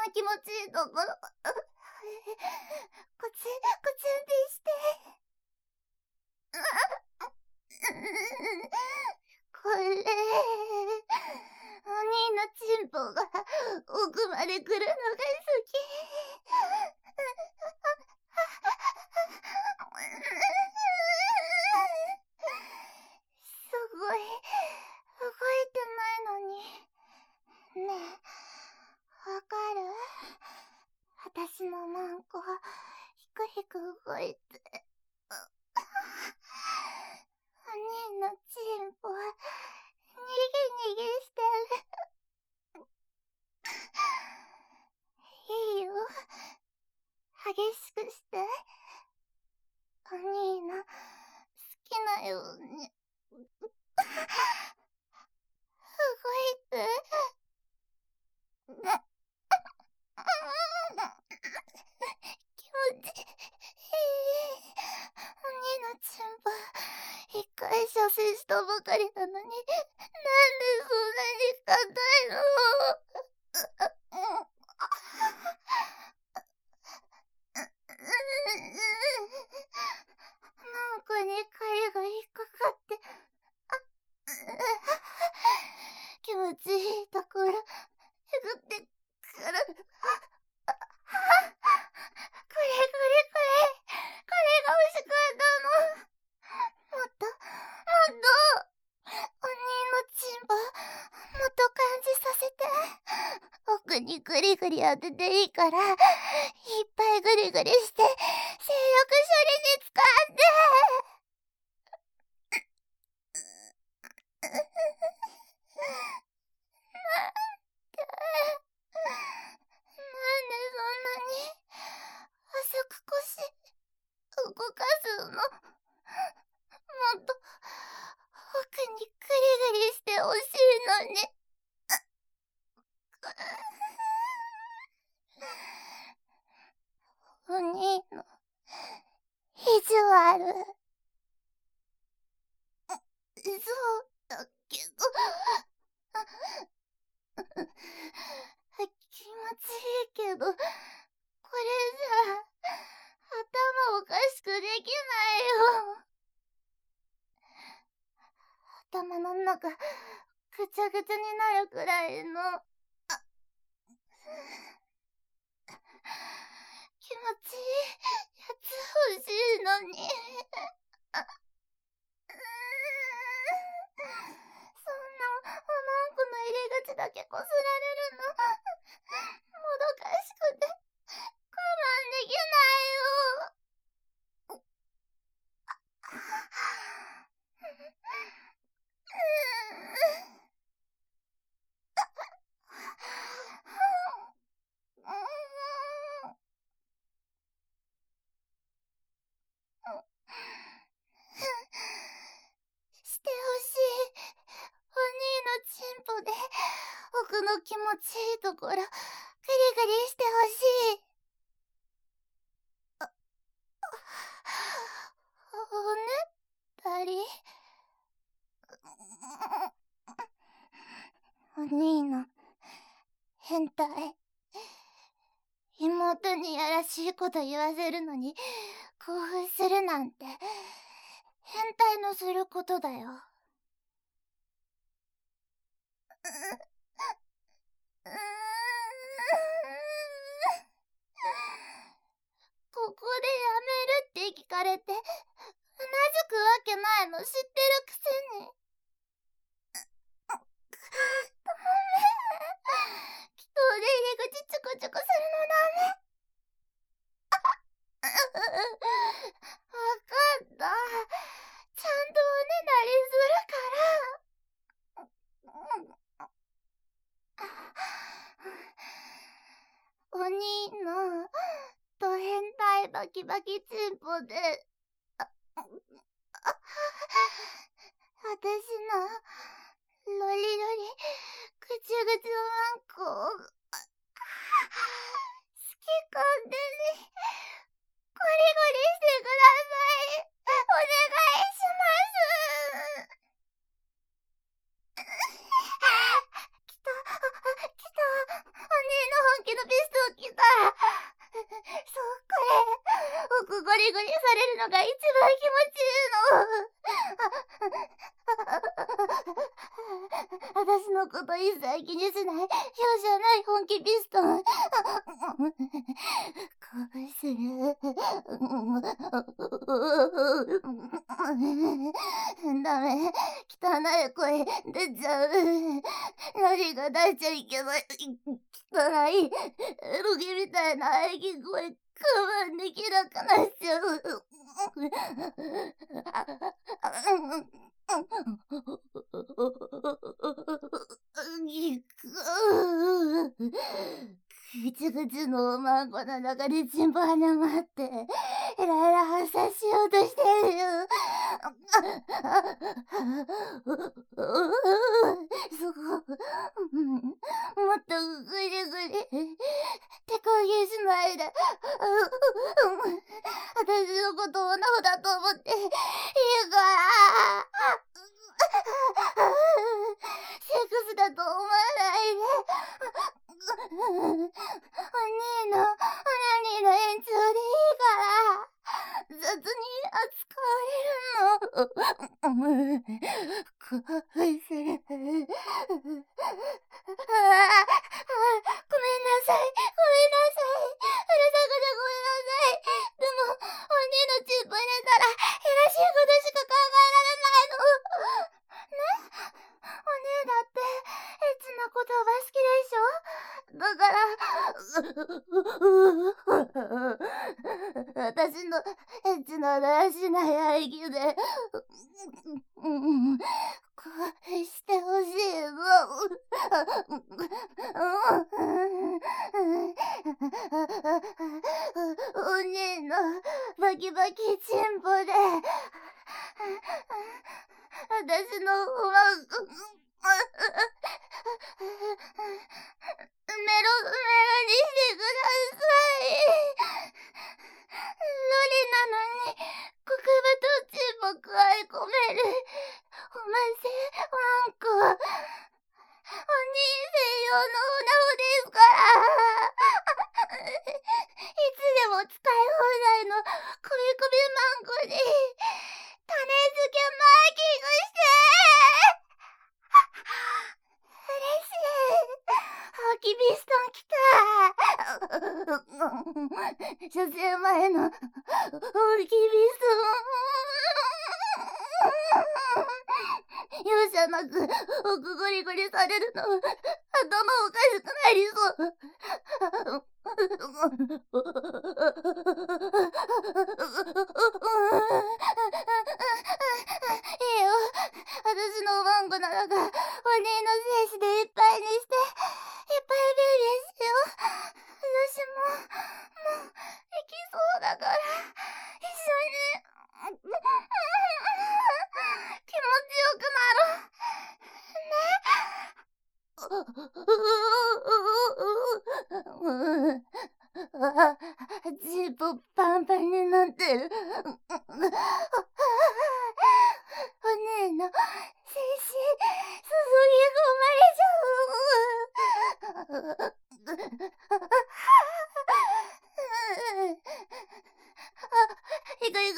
気持ちいいところ。コツンコツンってして。これ、お兄のチンポが奥まで来るのが好き。すごい、動いてないのに。ねえ、わかる？私のマンコ、ひくひく動いて。お兄のチンポ、にぎにぎしてる。いいよ。激しくして。お兄の好きなように。動いて。気持ちいい。お兄のチンポ、一回射精したばかりなのに、なんでそんなに硬いの？なんかに針が引っかかって、気持ちいいところ、えぐってくる。これ。これが欲しかったの。もっと、お兄のチンポ、もっと感じさせて。奥にグリグリ当てていいから、いっぱいグリグリして、性欲処理に使って。なんでそんなに浅く腰動かすの？もっと奥にグリグリしてほしいのに。お兄の意地悪。そうだけど気持ちいいけど、これじゃ頭おかしくできないよ。頭の中ぐちゃぐちゃになるくらいの。気持ちいいやつ欲しいのに。そんなおまんこの入り口だけこすられるの、もどかしくて我慢できないよ。してほしい。お兄のチンポで奥の気持ちいいところグリグリしてほしい。おねだり。お兄の変態。妹にやらしいこと言わせるのに興奮するなんて変態のすることだよ。ここでやめるって聞かれてうなずくわけないの知ってるくせに。ダメ。祈祷で入り口ちょこちょこするのダメ。わかった。ちゃんとおねだりするから。お兄のド変態バキバキチンポで私のロリロリぐちゅぐちゅマンコを好き勝手にゴリゴリしてください。お願いします。来た。お姉の本気のベストをされるのが一番気持ちいいの。私のこと一切気にしない、容赦ない本気ピストン。恋する。ダメ。汚い声出ちゃう。何が出しちゃいけない。汚い。エロゲみたいな喘ぎ声、我慢できなくなっちゃう。ぐちぐちのおまんこの中でチンポ鼻があって、イライラ発散しようとしてるよ。そこ、もっとぐりぐり、手加減しないで。私のことを女だと思っていいから。セックスだと思わないで。お兄の、オナニーの延長でいいから。雑に扱われるの。恋する。ごめんなさい。ごめんなさい。うるさくてごめんなさい。でも、お兄のチンポ入れたら、いやらしいことしか考えられないの。ね？お姉だって、エッチな言葉好きでしょ？だから、私のエッチなだらしない喘ぎで、恋してほしいの。お兄のバキバキチンポで、私のおまんこ、メロメロにしてください。ロリなのに、極太チンポくわえ込める、おませワンコ。お兄専用のおなほですから。いつでも使い放題の首マンコに、種付けマーキングして。嬉しい。ホウキビストン来た。射精前のホウキビストン。容赦なく奥ゴリゴリされるの、頭おかしくなりそう。いいよ。私のおまんこの中、お兄の精子でいっぱいにして、いっぱいビューリーしよう。私もう、できそうだから、一緒に、気持ちよくなろう。ね。ジーポパンパンになってる。お姉の精子、注ぎ込まれちゃう。行く行く行く。いいよ。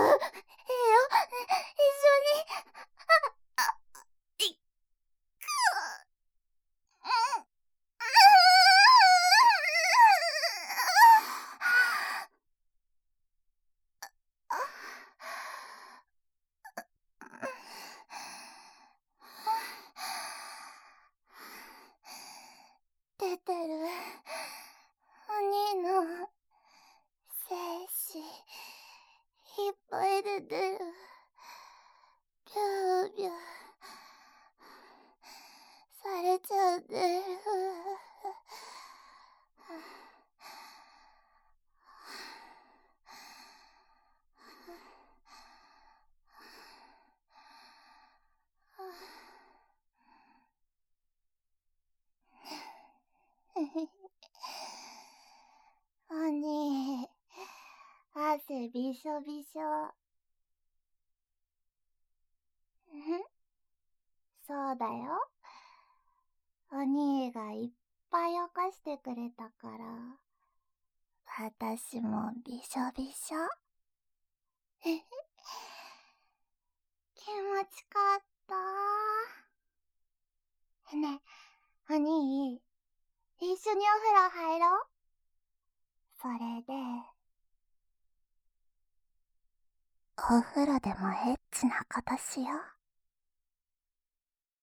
一緒に。いく。出てる。お兄の精子、いっぱい出てる。ビュービューされちゃってる。お兄、汗びしょびしょ。そうだよ。お兄がいっぱいおかしてくれたから、私もびしょびしょ。 気持ちかった。ねえ、お兄、一緒にお風呂入ろう。それで、お風呂でもエッチなことしよう。